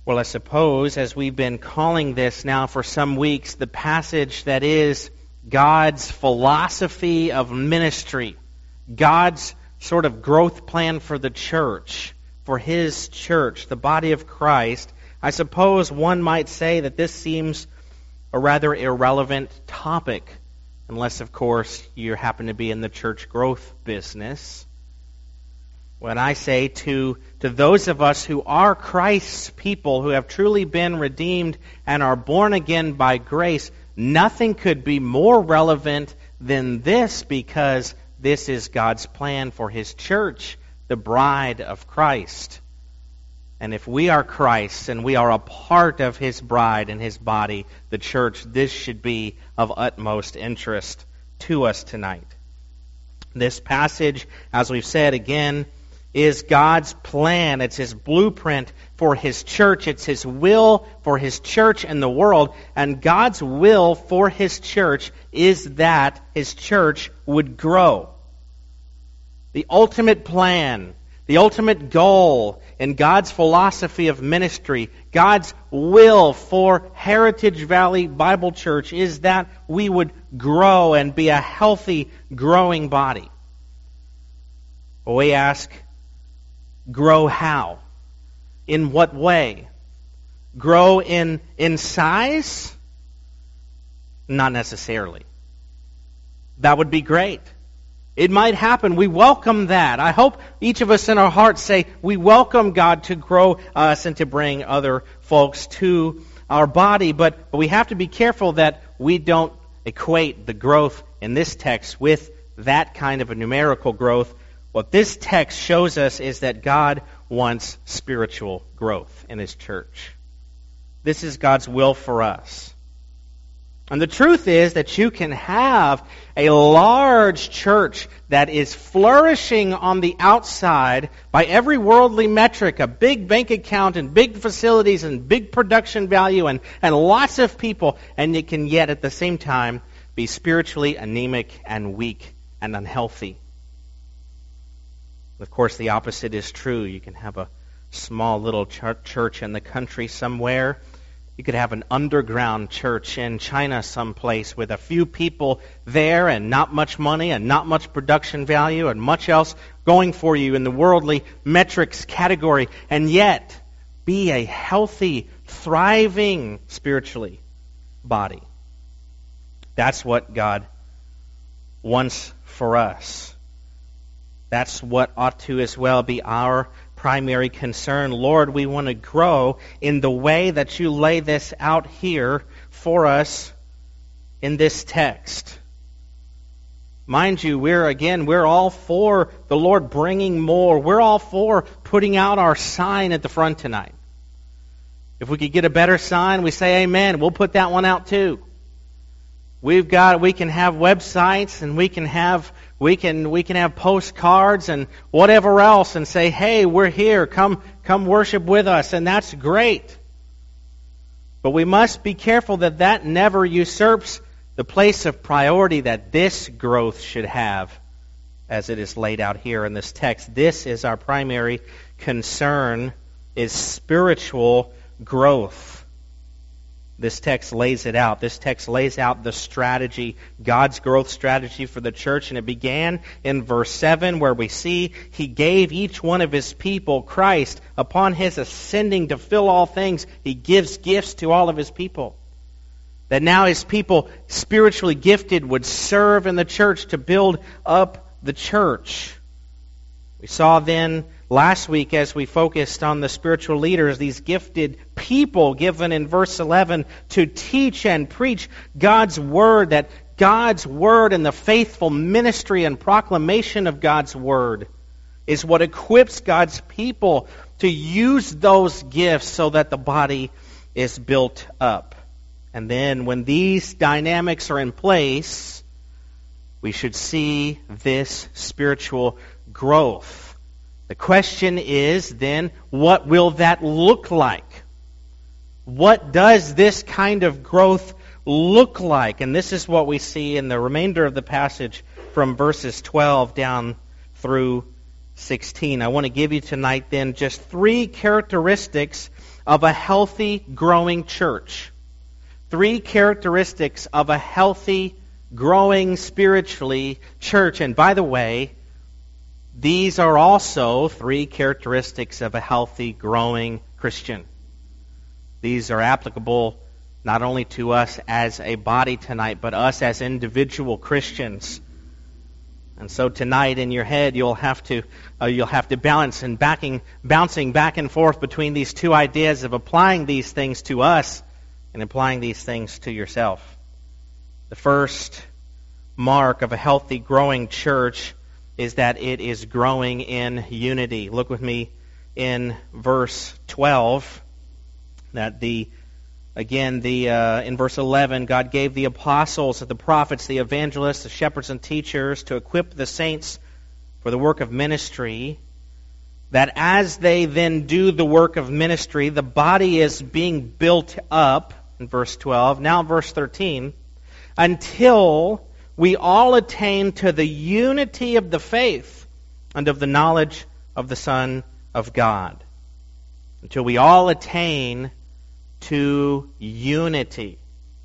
Well, I suppose, as we've been calling this now for some weeks, the passage that is God's philosophy of ministry, God's sort of growth plan for the church, for His church, the body of Christ, I suppose one might say that this seems a rather irrelevant topic, unless, of course, you happen to be in the church growth business. When I say to those of us who are Christ's people, who have truly been redeemed and are born again by grace, nothing could be more relevant than this, because this is God's plan for His church, the bride of Christ. And if we are Christ and we are a part of His bride and His body, the church, this should be of utmost interest to us tonight. This passage, as we've said again, is God's plan. It's His blueprint for His church. It's His will for His church and the world. And God's will for His church is that His church would grow. The ultimate plan, the ultimate goal in God's philosophy of ministry, God's will for Heritage Valley Bible Church is that we would grow and be a healthy, growing body. Well, we ask, grow how? In what way? Grow in size? Not necessarily. That would be great. It might happen. We welcome that. I hope each of us in our hearts say we welcome God to grow us and to bring other folks to our body. But we have to be careful that we don't equate the growth in this text with that kind of a numerical growth. What this text shows us is that God wants spiritual growth in His church. This is God's will for us. And the truth is that you can have a large church that is flourishing on the outside by every worldly metric, a big bank account and big facilities and big production value and lots of people, and it can yet at the same time be spiritually anemic and weak and unhealthy. Of course, the opposite is true. You can have a small little church in the country somewhere. You could have an underground church in China someplace with a few people there and not much money and not much production value and much else going for you in the worldly metrics category, and yet be a healthy, thriving spiritually body. That's what God wants for us. That's what ought to as well be our primary concern. Lord, we want to grow in the way that you lay this out here for us in this text. Mind you, we're all for the Lord bringing more. We're all for putting out our sign at the front tonight. If we could get a better sign, we say amen. We'll put that one out too. We can have websites and we can have postcards and whatever else and say, hey, we're here, come worship with us, and that's great. But we must be careful that never usurps the place of priority that this growth should have, as it is laid out here in this text. This is our primary concern, is spiritual growth. This text lays it out. This text lays out the strategy, God's growth strategy for the church. And it began in verse 7 where we see He gave each one of His people, Christ, upon His ascending to fill all things. He gives gifts to all of His people. That now His people, spiritually gifted, would serve in the church to build up the church. We saw then last week, as we focused on the spiritual leaders, these gifted people given in verse 11 to teach and preach God's Word, that God's Word and the faithful ministry and proclamation of God's Word is what equips God's people to use those gifts so that the body is built up. And then when these dynamics are in place, we should see this spiritual growth. The question is then, what will that look like? What does this kind of growth look like? And this is what we see in the remainder of the passage from verses 12 down through 16. I want to give you tonight then just three characteristics of a healthy, growing church. 3 characteristics of a healthy, growing spiritually church. And by the way, these are also 3 characteristics of a healthy, growing Christian. These are applicable not only to us as a body tonight, but us as individual Christians. And so tonight in your head you'll have to balance and bouncing back and forth between these 2 ideas of applying these things to us and applying these things to yourself. The first mark of a healthy, growing church is that it is growing in unity. Look with me in verse 12. In verse 11, God gave the apostles, the prophets, the evangelists, the shepherds and teachers to equip the saints for the work of ministry, that as they then do the work of ministry, the body is being built up, in verse 12. Now verse 13, until we all attain to the unity of the faith and of the knowledge of the Son of God. Until we all attain to unity.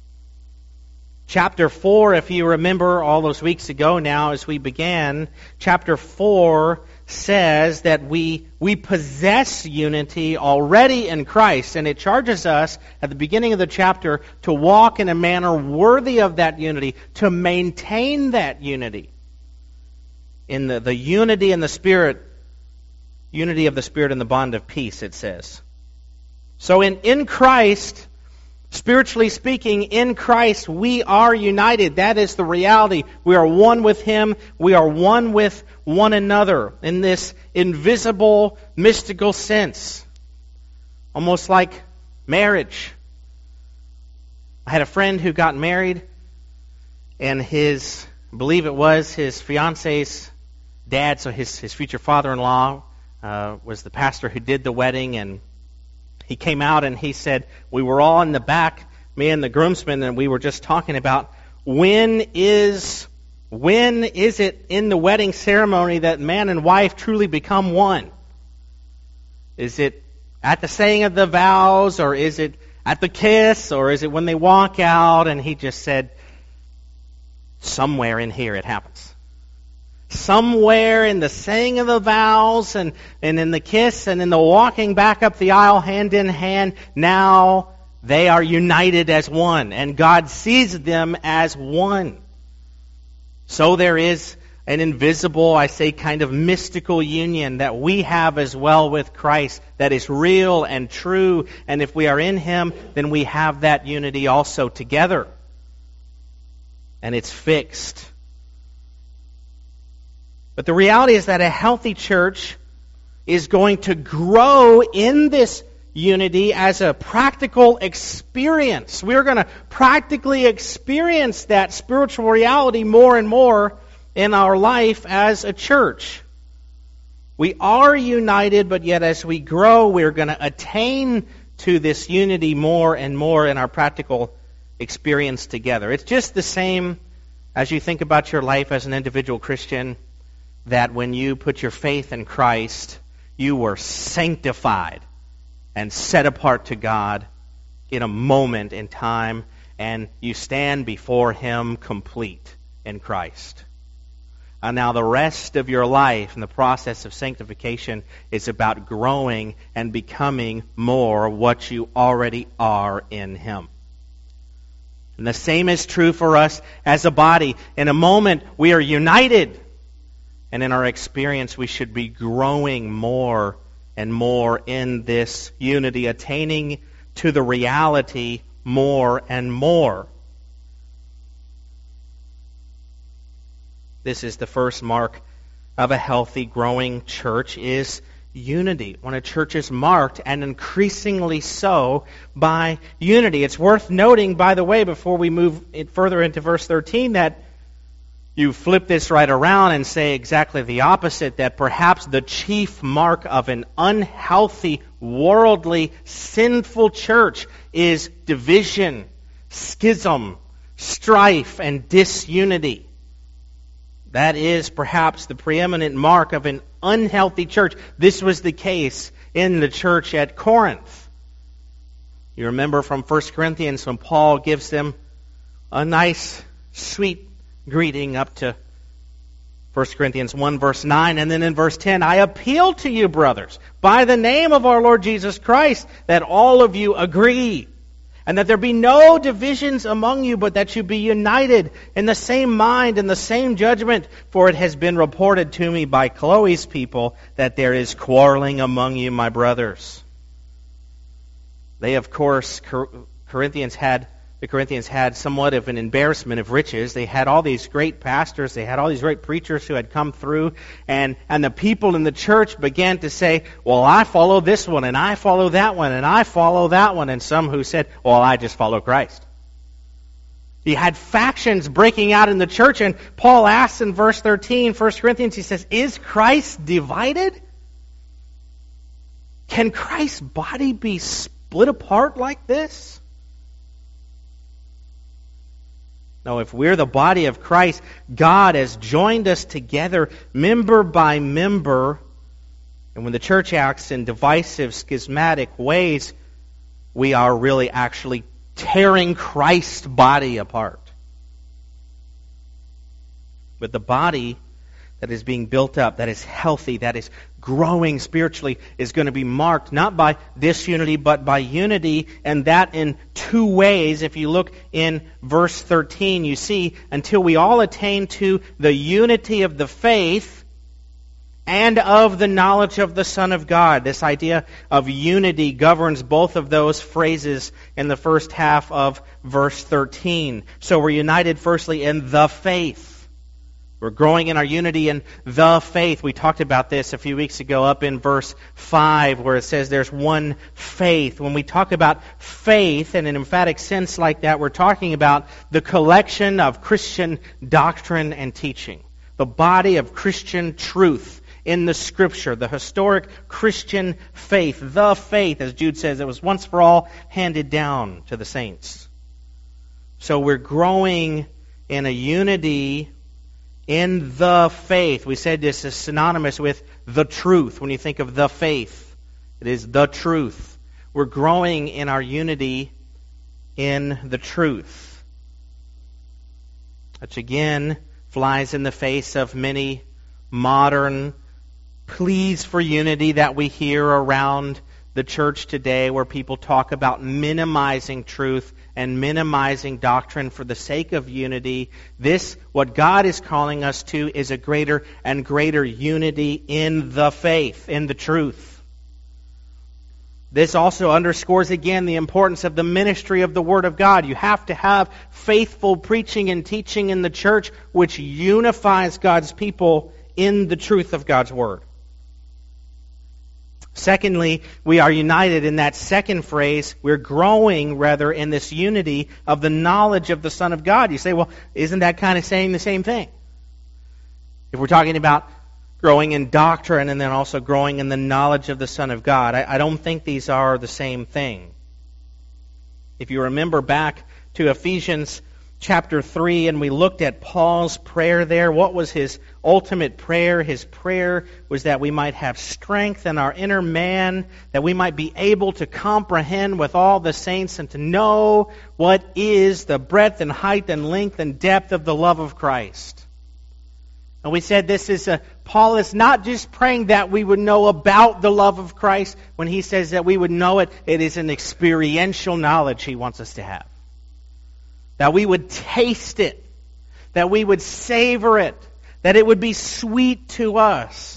Chapter 4, if you remember all those weeks ago now as we began, chapter 4 says that we possess unity already in Christ, and it charges us at the beginning of the chapter to walk in a manner worthy of that unity, to maintain that unity. In the unity in the Spirit, unity of the Spirit in the bond of peace, it says. So in Christ, spiritually speaking, in Christ, we are united. That is the reality. We are one with Him. We are one with one another in this invisible, mystical sense. Almost like marriage. I had a friend who got married, and I believe it was his fiance's dad, so his future father-in-law, was the pastor who did the wedding, and he came out and he said, we were all in the back, me and the groomsmen, and we were just talking about when is it in the wedding ceremony that man and wife truly become one? Is it at the saying of the vows, or is it at the kiss, or is it when they walk out? And he just said, somewhere in here it happens. Somewhere in the saying of the vows and in the kiss and in the walking back up the aisle hand in hand, now they are united as one, and God sees them as one. So there is an invisible, I say, kind of mystical union that we have as well with Christ that is real and true, and if we are in Him, then we have that unity also together. And it's fixed. But the reality is that a healthy church is going to grow in this unity as a practical experience. We're going to practically experience that spiritual reality more and more in our life as a church. We are united, but yet as we grow, we're going to attain to this unity more and more in our practical experience together. It's just the same as you think about your life as an individual Christian, that when you put your faith in Christ, you were sanctified and set apart to God in a moment in time, and you stand before Him complete in Christ. And now the rest of your life in the process of sanctification is about growing and becoming more what you already are in Him. And the same is true for us as a body. In a moment, we are united. And in our experience, we should be growing more and more in this unity, attaining to the reality more and more. This is the first mark of a healthy, growing church, is unity. When a church is marked, and increasingly so, by unity. It's worth noting, by the way, before we move further into verse 13, that you flip this right around and say exactly the opposite, that perhaps the chief mark of an unhealthy, worldly, sinful church is division, schism, strife, and disunity. That is perhaps the preeminent mark of an unhealthy church. This was the case in the church at Corinth. You remember from 1 Corinthians when Paul gives them a nice, sweet greeting up to 1 Corinthians 1 verse 9, and then in verse 10, I appeal to you, brothers, by the name of our Lord Jesus Christ, that all of you agree, and that there be no divisions among you, but that you be united in the same mind and the same judgment. For it has been reported to me by Chloe's people that there is quarreling among you, my brothers. They, of course, the Corinthians had somewhat of an embarrassment of riches. They had all these great pastors, they had all these great preachers who had come through, and the people in the church began to say, well, I follow this one, and I follow that one, and I follow that one, and some who said, well, I just follow Christ. You had factions breaking out in the church, and Paul asks in verse 13, 1 Corinthians, he says, is Christ divided? Can Christ's body be split apart like this? No, if we're the body of Christ, God has joined us together member by member. And when the church acts in divisive, schismatic ways, we are really actually tearing Christ's body apart. But the body that is being built up, that is healthy, that is growing spiritually, is going to be marked not by disunity, but by unity, and that in two ways. If you look in verse 13, you see, until we all attain to the unity of the faith and of the knowledge of the Son of God. This idea of unity governs both of those phrases in the first half of verse 13. So we're united firstly in the faith. We're growing in our unity in the faith. We talked about this a few weeks ago up in verse 5 where it says there's one faith. When we talk about faith in an emphatic sense like that, we're talking about the collection of Christian doctrine and teaching. The body of Christian truth in the Scripture. The historic Christian faith. The faith, as Jude says, it was once for all handed down to the saints. So we're growing in a unity in the faith. We said this is synonymous with the truth. When you think of the faith, it is the truth. We're growing in our unity in the truth. Which again flies in the face of many modern pleas for unity that we hear around the church today, where people talk about minimizing truth and minimizing doctrine for the sake of unity. This, what God is calling us to, is a greater and greater unity in the faith, in the truth. This also underscores again the importance of the ministry of the Word of God. You have to have faithful preaching and teaching in the church which unifies God's people in the truth of God's Word. Secondly, we are united in that second phrase. We're growing, rather, in this unity of the knowledge of the Son of God. You say, well, isn't that kind of saying the same thing? If we're talking about growing in doctrine and then also growing in the knowledge of the Son of God, I don't think these are the same thing. If you remember back to Ephesians chapter 3, and we looked at Paul's prayer there. What was his ultimate prayer? His prayer was that we might have strength in our inner man, that we might be able to comprehend with all the saints and to know what is the breadth and height and length and depth of the love of Christ. And we said Paul is not just praying that we would know about the love of Christ. When he says that we would know it, it is an experiential knowledge he wants us to have. That we would taste it, that we would savor it, that it would be sweet to us.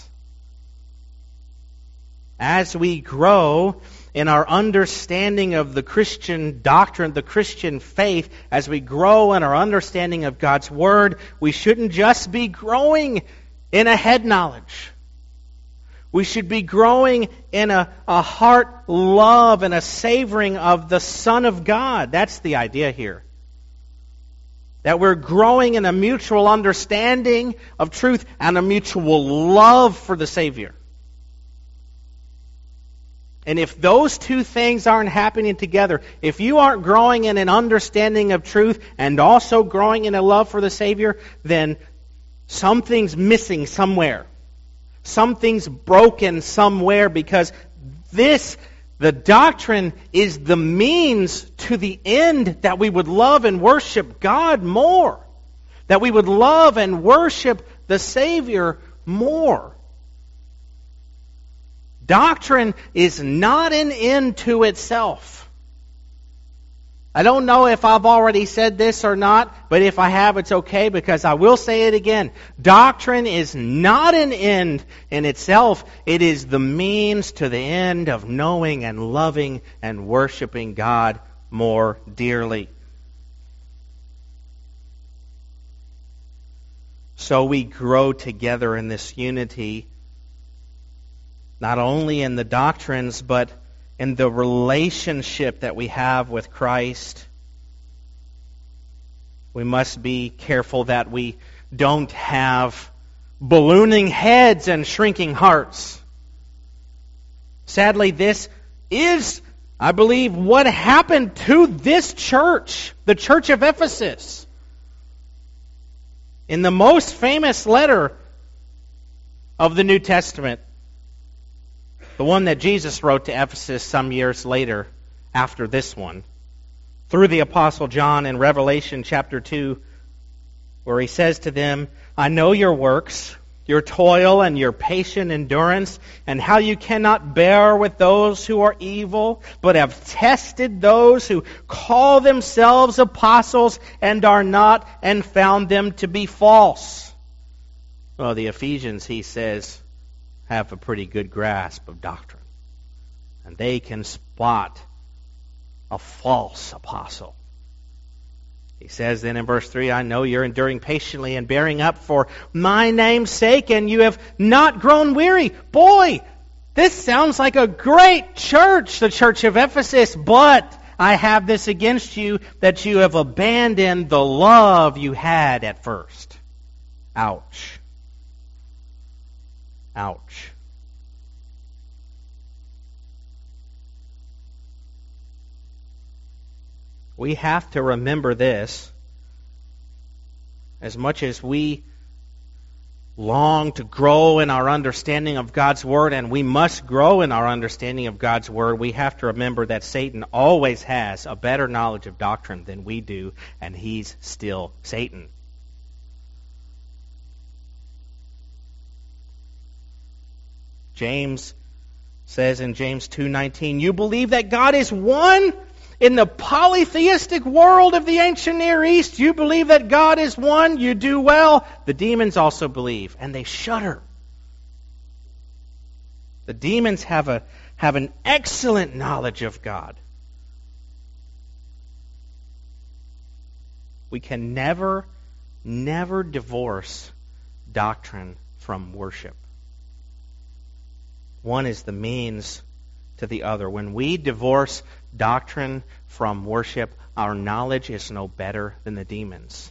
As we grow in our understanding of the Christian doctrine, the Christian faith, as we grow in our understanding of God's Word, we shouldn't just be growing in a head knowledge. We should be growing in a heart love and a savoring of the Son of God. That's the idea here. That we're growing in a mutual understanding of truth and a mutual love for the Savior. And if those two things aren't happening together, if you aren't growing in an understanding of truth and also growing in a love for the Savior, then something's missing somewhere. Something's broken somewhere, because this The doctrine is the means to the end that we would love and worship God more. That we would love and worship the Savior more. Doctrine is not an end to itself. I don't know if I've already said this or not, but if I have, it's okay because I will say it again. Doctrine is not an end in itself. It is the means to the end of knowing and loving and worshiping God more dearly. So we grow together in this unity, not only in the doctrines, but in the relationship that we have with Christ. We must be careful that we don't have ballooning heads and shrinking hearts. Sadly, this is, I believe, what happened to this church, the church of Ephesus. In the most famous letter of the New Testament, the one that Jesus wrote to Ephesus some years later after this one, through the Apostle John in Revelation chapter 2, where he says to them, I know your works, your toil and your patient endurance, and how you cannot bear with those who are evil, but have tested those who call themselves apostles and are not, and found them to be false. Well, the Ephesians, he says, have a pretty good grasp of doctrine. And they can spot a false apostle. He says then in verse 3, I know you're enduring patiently and bearing up for my name's sake, and you have not grown weary. Boy, this sounds like a great church, the church of Ephesus, but I have this against you, that you have abandoned the love you had at first. Ouch. Ouch. We have to remember this. As much as we long to grow in our understanding of God's Word, and we must grow in our understanding of God's Word, we have to remember that Satan always has a better knowledge of doctrine than we do, and he's still Satan. James says in James 2:19, you believe that God is one? In the polytheistic world of the ancient Near East, you believe that God is one? You do well. The demons also believe, and they shudder. The demons have an excellent knowledge of God. We can never divorce doctrine from worship. One is the means to the other. When we divorce doctrine from worship, our knowledge is no better than the demons.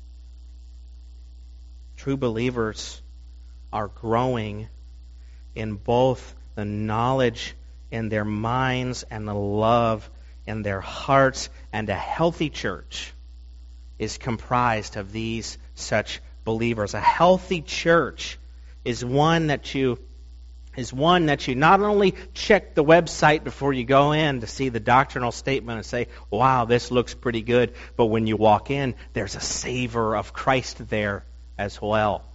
True believers are growing in both the knowledge in their minds and the love in their hearts, and a healthy church is comprised of these such believers. A healthy church is one that you not only check the website before you go in to see the doctrinal statement and say, wow, this looks pretty good, but when you walk in, there's a savor of Christ there as well.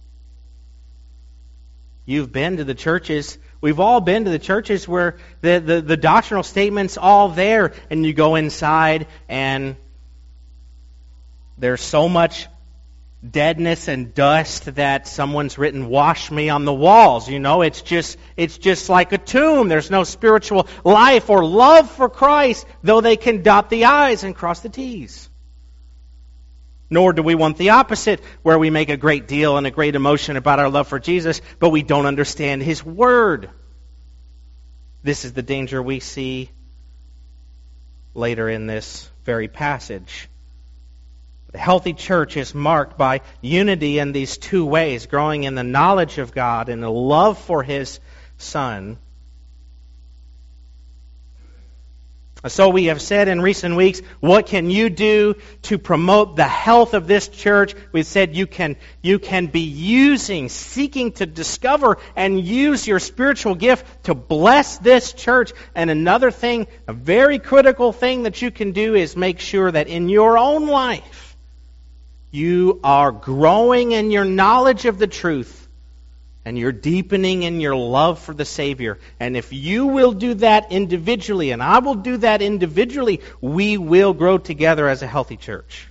You've been to the churches, we've all been to the churches where the doctrinal statement's all there, and you go inside and there's so much deadness and dust that someone's written "wash me" on the walls. You know, it's just like a tomb. There's no spiritual life or love for Christ, though they can dot the I's and cross the T's. Nor do we want the opposite, where we make a great deal and a great emotion about our love for Jesus, but we don't understand His Word. This is the danger we see later in this very passage. The healthy church is marked by unity in these two ways, growing in the knowledge of God and the love for His Son. So we have said in recent weeks, what can you do to promote the health of this church? We've said you can be seeking to discover and use your spiritual gift to bless this church. And another thing, a very critical thing that you can do is make sure that in your own life, you are growing in your knowledge of the truth. And you're deepening in your love for the Savior. And if you will do that individually, and I will do that individually, we will grow together as a healthy church.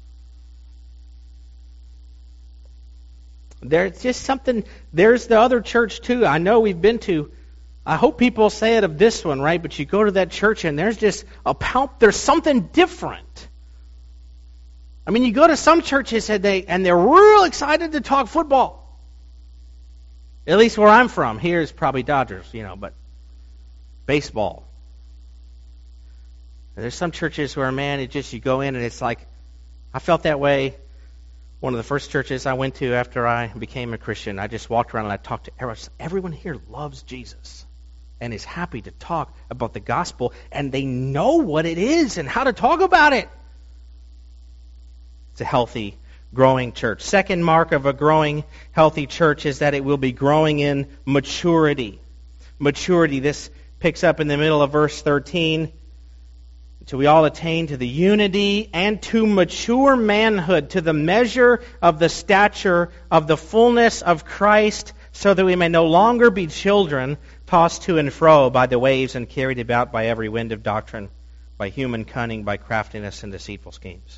There's just something, there's the other church too. I know we've been to, I hope people say it of this one, right? But you go to that church and there's just there's something different. I mean, you go to some churches and they're real excited to talk football. At least where I'm from. Here is probably Dodgers, but baseball. There's some churches where, man, you go in and it's like, I felt that way. One of the first churches I went to after I became a Christian, I just walked around and I talked to everyone. Everyone here loves Jesus and is happy to talk about the gospel, and they know what it is and how to talk about it. It's a healthy, growing church. Second mark of a growing, healthy church is that it will be growing in maturity. Maturity, this picks up in the middle of verse 13. Until we all attain to the unity and to mature manhood, to the measure of the stature of the fullness of Christ, so that we may no longer be children, tossed to and fro by the waves and carried about by every wind of doctrine, by human cunning, by craftiness and deceitful schemes.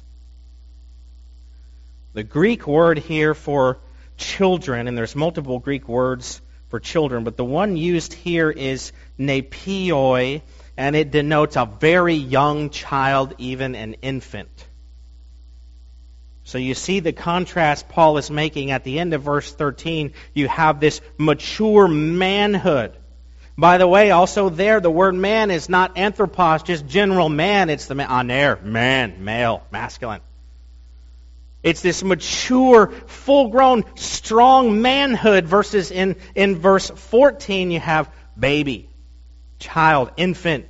The Greek word here for children, and there's multiple Greek words for children, but the one used here is nepioi, and it denotes a very young child, even an infant. So you see the contrast Paul is making at the end of verse 13. You have this mature manhood. By the way, also there, the word man is not anthropos, just general man. It's the aner, man, male, masculine. It's this mature, full-grown, strong manhood versus in verse 14 you have baby, child, infant.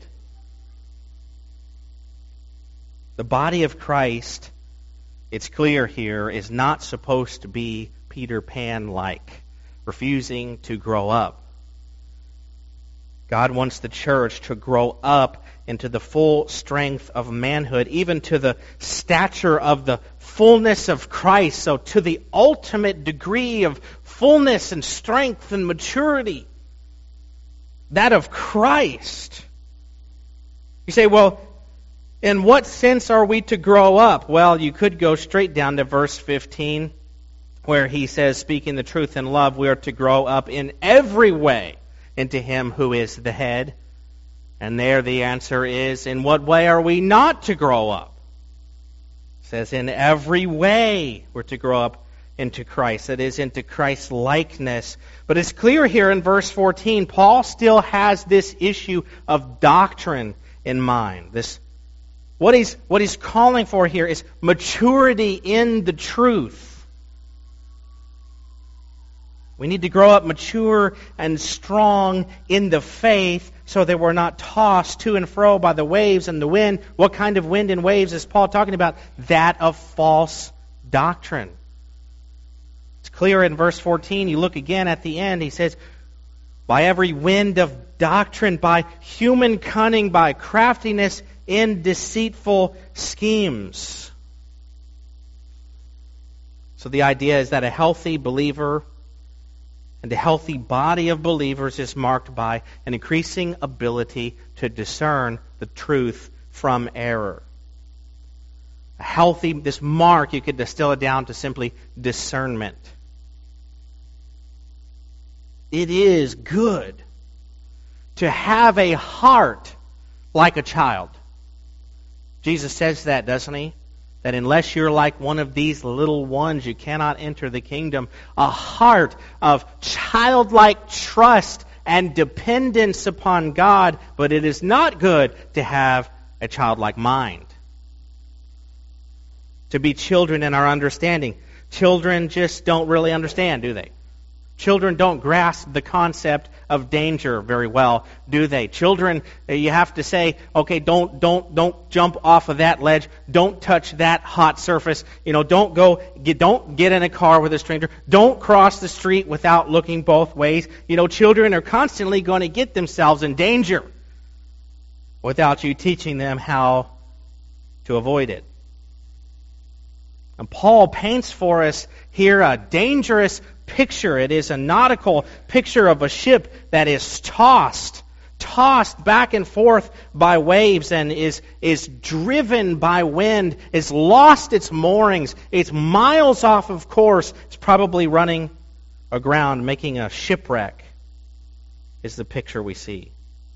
The body of Christ, it's clear here, is not supposed to be Peter Pan-like, refusing to grow up. God wants the church to grow up into the full strength of manhood, even to the stature of the fullness of Christ, so to the ultimate degree of fullness and strength and maturity, that of Christ. You say, well, in what sense are we to grow up? Well, you could go straight down to verse 15, where he says, speaking the truth in love, we are to grow up in every way into Him who is the head. And there the answer is, in what way are we not to grow up? It says, in every way we're to grow up into Christ. That is, into Christ's likeness. But it's clear here in verse 14, Paul still has this issue of doctrine in mind. What he's calling for here is maturity in the truth. We need to grow up mature and strong in the faith so that we're not tossed to and fro by the waves and the wind. What kind of wind and waves is Paul talking about? That of false doctrine. It's clear in verse 14. You look again at the end. He says, by every wind of doctrine, by human cunning, by craftiness in deceitful schemes. So the idea is that a healthy believer and a healthy body of believers is marked by an increasing ability to discern the truth from error. This mark, you could distill it down to simply discernment. It is good to have a heart like a child. Jesus says that, doesn't He? That unless you're like one of these little ones, you cannot enter the kingdom. A heart of childlike trust and dependence upon God, but it is not good to have a childlike mind. To be children in our understanding. Children just don't really understand, do they? Children don't grasp the concept of danger very well, do they? Children, you have to say, okay, don't jump off of that ledge. Don't touch that hot surface. Don't get in a car with a stranger. Don't cross the street without looking both ways. Children are constantly going to get themselves in danger without you teaching them how to avoid it. And Paul paints for us here a dangerous picture. It is a nautical picture of a ship that is tossed back and forth by waves and is driven by wind, is lost its moorings. It's miles off of course. It's probably running aground, making a shipwreck, is the picture we see.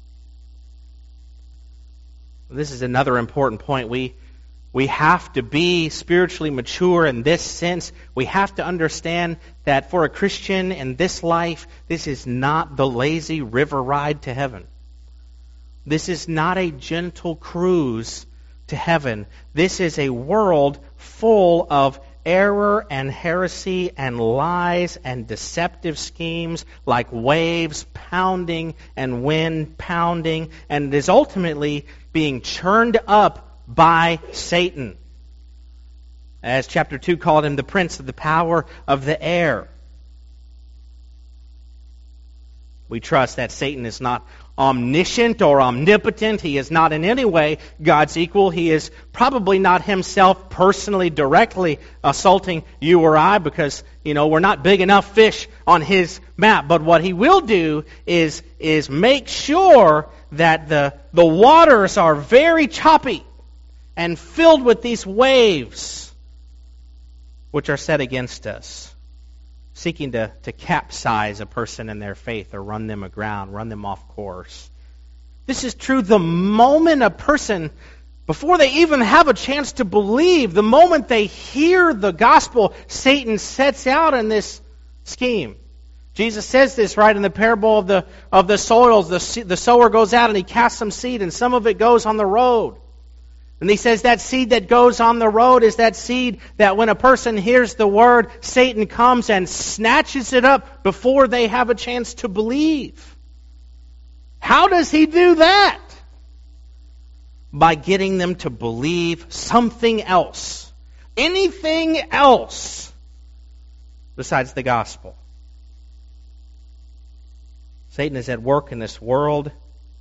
This is another important point. We have to be spiritually mature in this sense. We have to understand that for a Christian in this life, this is not the lazy river ride to heaven. This is not a gentle cruise to heaven. This is a world full of error and heresy and lies and deceptive schemes like waves pounding and wind pounding, and it is ultimately being churned up by Satan. As chapter 2 called him, the prince of the power of the air. We trust that Satan is not omniscient or omnipotent. He is not in any way God's equal. He is probably not himself personally, directly assaulting you or I because, we're not big enough fish on his map. But what he will do is make sure that the waters are very choppy and filled with these waves which are set against us, seeking to capsize a person in their faith or run them aground, run them off course. This is true the moment a person, before they even have a chance to believe, the moment they hear the gospel, Satan sets out in this scheme. Jesus says this right in the parable of the soils. The sower goes out and he casts some seed, and some of it goes on the road. And he says that seed that goes on the road is that seed that when a person hears the word, Satan comes and snatches it up before they have a chance to believe. How does he do that? By getting them to believe something else. Anything else besides the gospel. Satan is at work in this world.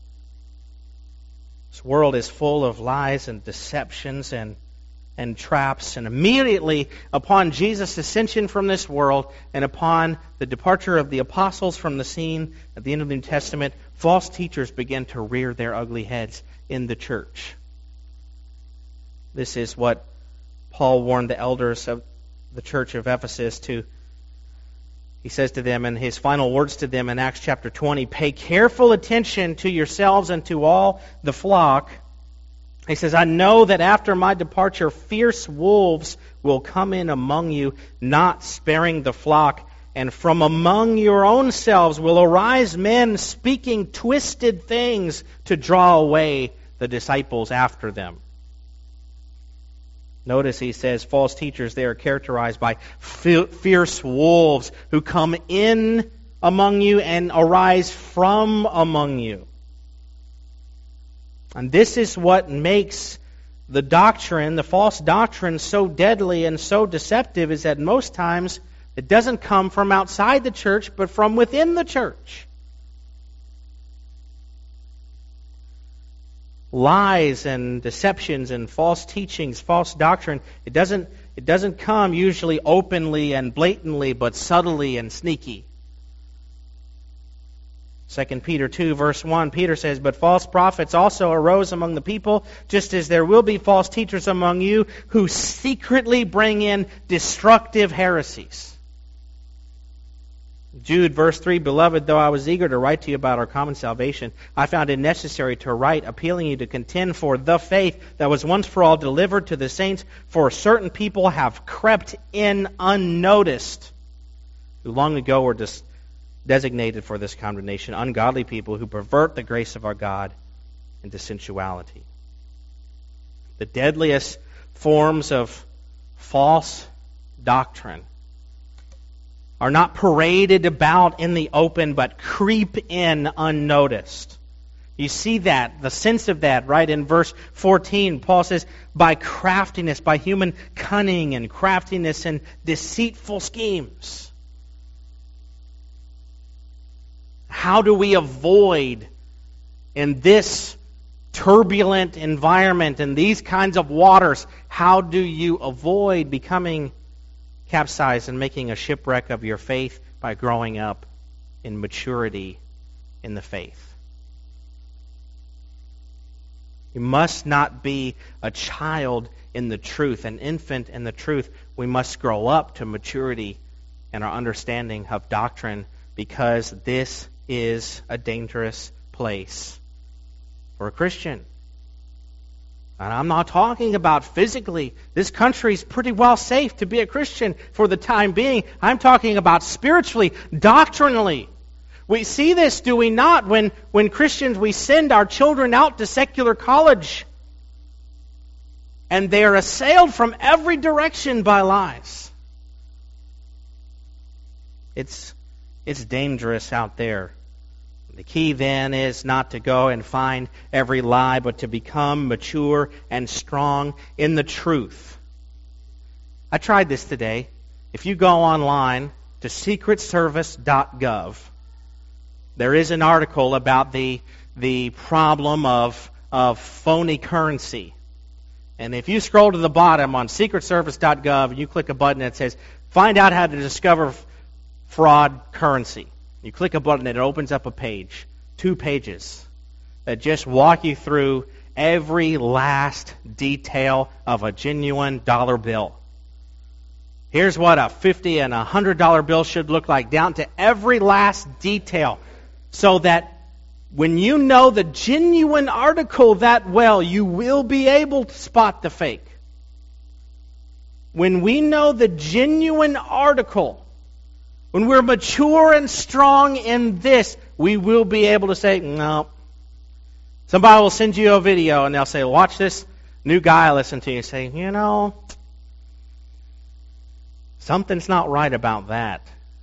This world is full of lies and deceptions and traps. And immediately upon Jesus' ascension from this world and upon the departure of the apostles from the scene at the end of the New Testament, false teachers began to rear their ugly heads in the church. This is what Paul warned the elders of the church of Ephesus to. He says to them in his final words to them in Acts chapter 20, "Pay careful attention to yourselves and to all the flock." He says, "I know that after my departure, fierce wolves will come in among you, not sparing the flock. And from among your own selves will arise men speaking twisted things to draw away the disciples after them." Notice he says false teachers, they are characterized by fierce wolves who come in among you and arise from among you. And this is what makes the doctrine, the false doctrine, so deadly and so deceptive, is that most times it doesn't come from outside the church, but from within the church. Lies and deceptions and false teachings, false doctrine, it doesn't come usually openly and blatantly, but subtly and sneaky. 2 Peter 2 verse 1, Peter says, "But false prophets also arose among the people, just as there will be false teachers among you who secretly bring in destructive heresies." Jude, verse 3, "Beloved, though I was eager to write to you about our common salvation, I found it necessary to write, appealing you to contend for the faith that was once for all delivered to the saints. For certain people have crept in unnoticed, who long ago were designated for this condemnation, ungodly people who pervert the grace of our God into sensuality." The deadliest forms of false doctrine are not paraded about in the open, but creep in unnoticed. You see that, the sense of that, right? In verse 14, Paul says, by craftiness, by human cunning and craftiness and deceitful schemes. How do we avoid in this turbulent environment and these kinds of waters, how do you avoid becoming capsized and making a shipwreck of your faith? By growing up in maturity in the faith. You must not be a child in the truth, an infant in the truth. We must grow up to maturity in our understanding of doctrine, because this is a dangerous place for a Christian. And I'm not talking about physically. This country is pretty well safe to be a Christian for the time being. I'm talking about spiritually, doctrinally. We see this, do we not, when Christians, we send our children out to secular college and they are assailed from every direction by lies. It's dangerous out there. The key then is not to go and find every lie, but to become mature and strong in the truth. I tried this today. If you go online to secretservice.gov, there is an article about the problem of phony currency. And if you scroll to the bottom on secretservice.gov and you click a button that says, find out how to discover fraud currency. You click a button and it opens up a page, 2 pages, that just walk you through every last detail of a genuine dollar bill. Here's what a $50 and $100 bill should look like, down to every last detail. So that when you know the genuine article that well, you will be able to spot the fake. When we know the genuine article, when we're mature and strong in this, we will be able to say, no. Somebody will send you a video and they'll say, watch this new guy listen to you, say, something's not right about that.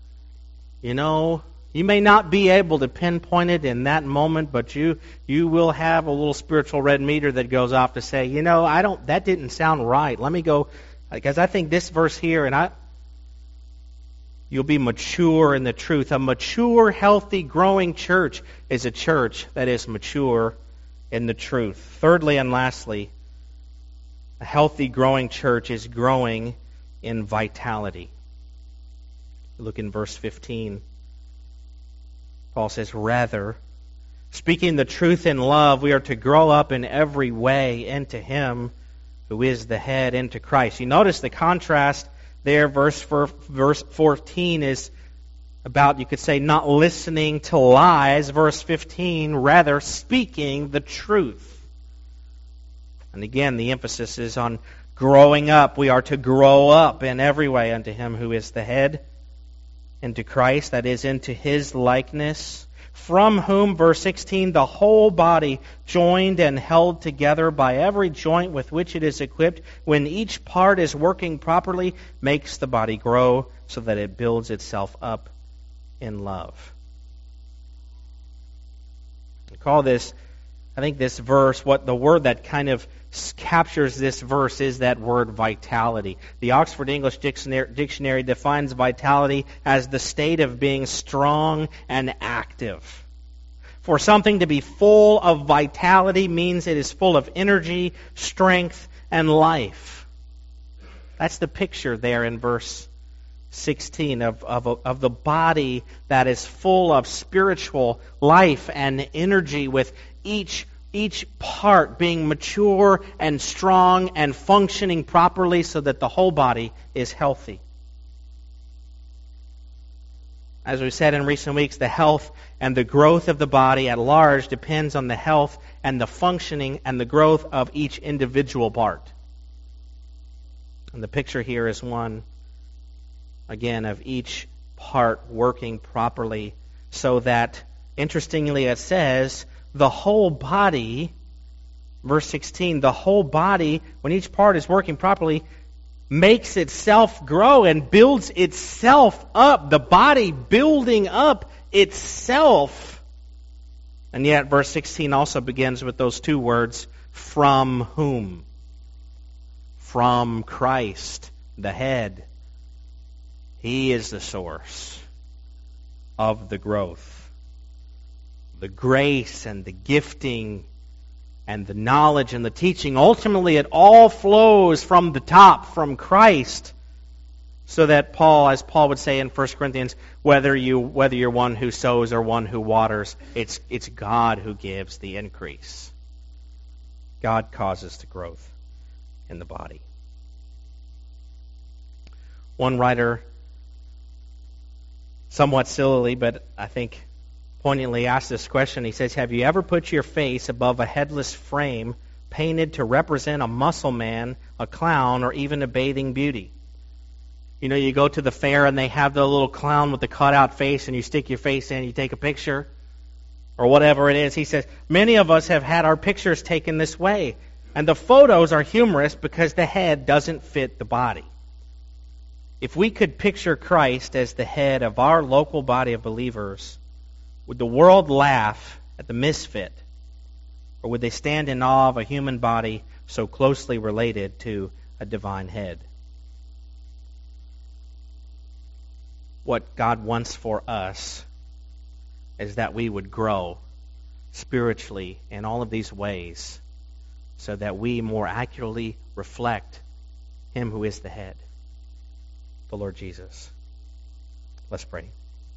You may not be able to pinpoint it in that moment, but you will have a little spiritual red meter that goes off to say, that didn't sound right. Let me go, because I think this verse here, you'll be mature in the truth. A mature, healthy, growing church is a church that is mature in the truth. Thirdly and lastly, a healthy, growing church is growing in vitality. Look in verse 15. Paul says, rather, speaking the truth in love, we are to grow up in every way into Him who is the head, into Christ. You notice the contrast there. Verse 14 is about, you could say, not listening to lies. Verse 15, rather speaking the truth. And again, the emphasis is on growing up. We are to grow up in every way unto Him who is the head, into Christ, that is, into His likeness, from whom, verse 16, the whole body, joined and held together by every joint with which it is equipped, when each part is working properly, makes the body grow so that it builds itself up in love. I call this, I think this verse, what the word that kind of captures this verse is that word vitality. The Oxford English Dictionary defines vitality as the state of being strong and active. For something to be full of vitality means it is full of energy, strength, and life. That's the picture there in verse 16 of the body that is full of spiritual life and energy, with each part being mature and strong and functioning properly so that the whole body is healthy. As we said in recent weeks, the health and the growth of the body at large depends on the health and the functioning and the growth of each individual part. And the picture here is one, again, of each part working properly so that, interestingly, it says, the whole body, verse 16, the whole body, when each part is working properly, makes itself grow and builds itself up, the body building up itself. And yet, verse 16 also begins with those two words, from whom? From Christ, the head. He is the source of the growth. The grace and the gifting and the knowledge and the teaching, ultimately it all flows from the top, from Christ. So that Paul, as Paul would say in 1 Corinthians, whether you're one who sows or one who waters, it's God who gives the increase. God causes the growth in the body. One writer, somewhat sillily, but I think poignantly asked this question. He says, have you ever put your face above a headless frame painted to represent a muscle man, a clown, or even a bathing beauty? You know, you go to the fair and they have the little clown with the cut-out face and you stick your face in, you take a picture, or whatever it is. He says, many of us have had our pictures taken this way, and the photos are humorous because the head doesn't fit the body. If we could picture Christ as the head of our local body of believers, would the world laugh at the misfit? Or would they stand in awe of a human body so closely related to a divine head? What God wants for us is that we would grow spiritually in all of these ways so that we more accurately reflect Him who is the head, the Lord Jesus. Let's pray.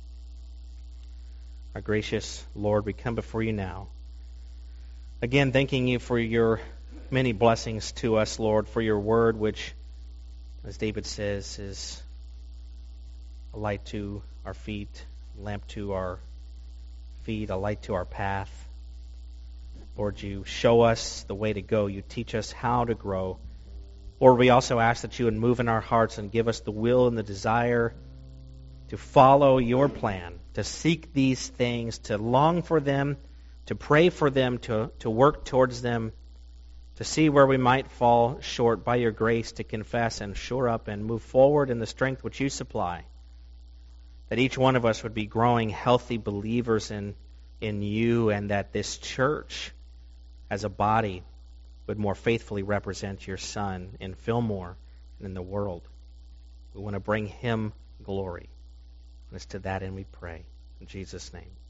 Our gracious Lord, we come before you now. Again, thanking you for your many blessings to us, Lord, for your word, which, as David says, is a light to our feet, a lamp to our feet, a light to our path. Lord, you show us the way to go. You teach us how to grow. Lord, we also ask that you would move in our hearts and give us the will and the desire to follow your plan, to seek these things, to long for them, to pray for them, to work towards them, to see where we might fall short by your grace, to confess and shore up and move forward in the strength which you supply. That each one of us would be growing healthy believers in you, and that this church as a body would more faithfully represent your Son in Fillmore and in the world. We want to bring him glory. And it's to that end we pray. In Jesus' name.